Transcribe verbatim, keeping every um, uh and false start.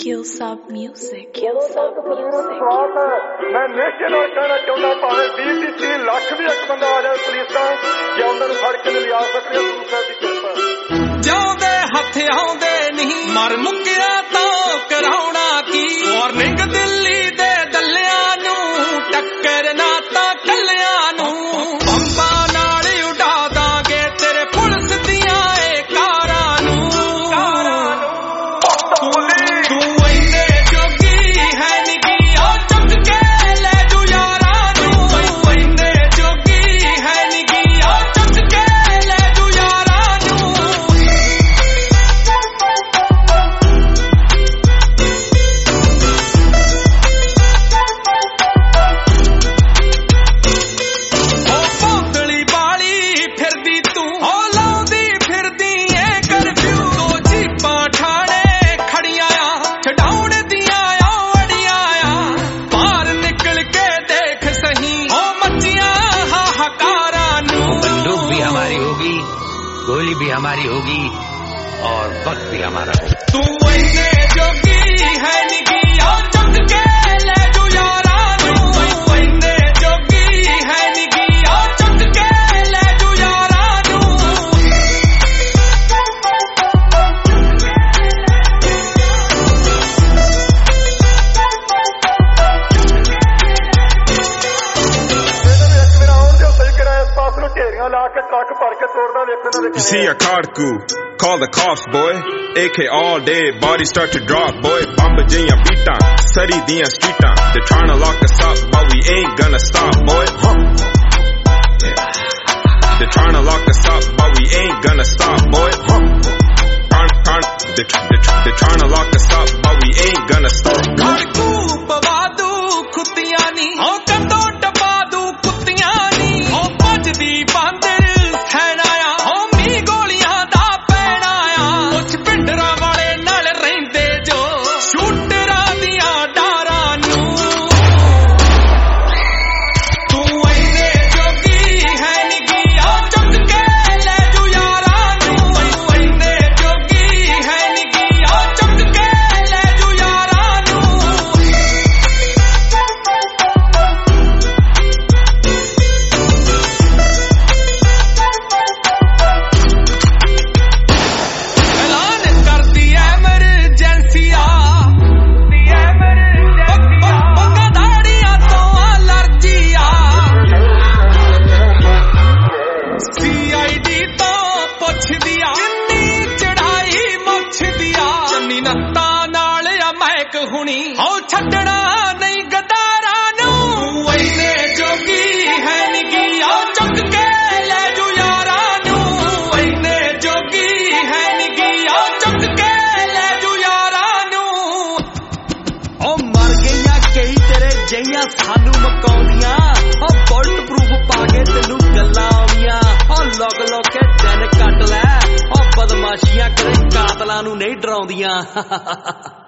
Killsop Music, Killsop Music. मैं नेशे नाल कहना चाहुंदा भावें बीस तीस ਲੱਖ भी एक बंदा आ जाए पुलिसां जे उन्हां नूं फड़ के लिया सकदे दूसरे दी किरपा जाउंदे हथ आउंदे नहीं मर मुक्किया तां कराउणा की वार्निंग दिल्ली दे दल्लियां नूं टक्कर ना तां कल्लियां नूं बंबा नाल उड़ा दांगे तेरे पुलिस दियां ए कारां नूं तू इन्ने जोगी है निगी आ चुक के ले जू यारां नूं इन्ने जोगी है निगी आ चुक के ले जू यारां नूं ओ पोतली बाली फिरदी तू ओ लाउंदी फिरदी ए करफ्यू दो जीपां ठाणे खड़ियां आ छडाउण दियां आ अड़ियां आ बाहर निकल के देख सही ओ मच्चियां हाहाकारां नूं बंदूक भी हमारी होगी, गोली भी हमारी होगी और वक्त भी हमारा होगा। तू इन्ने जोगी है निगी आ चुक के ले जू यारां नूं इन्ने जोगी है निगी आ चुक के ले जू यारां नूं You see a carku, call the cops, boy. A K all day, body start to drop, boy. Bamba jinya beata, sari diyan streeta. They're trying to lock us up, but we ain't gonna stop, boy. Huh. Yeah. They're trying to lock us up, but we ain't gonna stop, boy. Huh. Trying, trying, they're, they're, they're trying to lock us up, but we ain't gonna stop. carku pawadu khuttiyan ni o kando tapadu kuttiyan ni o bajdi bander हैना आ ओ मी गोलियां दा पैना आ कुछ पिंडरा वाले नाल रहिंदे जो शूटरां दियां डारां नूं तू इन्ने जोगी है निगी आ चुक के ले जू यारां नूं इन्ने जोगी है निगी आ चुक के ले जू यारां नूं ऐलान कर दी एमरजेंसी आ पंगा दाड़ियां तो allergy uh C I D तो पुछ दिया जिन्नी चढ़ाई मुछ दिया चन्नी नत्ता नाल आ महक हुणी हो छड्डना नहीं गदारां नूं इन्ने जोगी है निगी आ चुक के ले जू यारां नूं इन्ने जोगी है निगी आ चुक के ले जू यारां नूं ओ मर गईयां कई तेरे जइयां सानू मकाउंदियां ओ बुਲਟ ਪ੍ਰੂਫ ਪਾ ਕੇ ਤੈਨੂੰ ਗੱਲਾਂ ਆਉਂਦੀਆਂ ओ ਲੋਕ ਲੋਕ ਕੇ ਦਿਨ ਕੱਟ ਲੈ ओ ਬਦਮਾਸ਼ੀਆਂ ਕਰੇ ਕਾਤਲਾਂ ਨੂੰ ਨਹੀਂ ਡਰਾਉਂਦੀਆਂ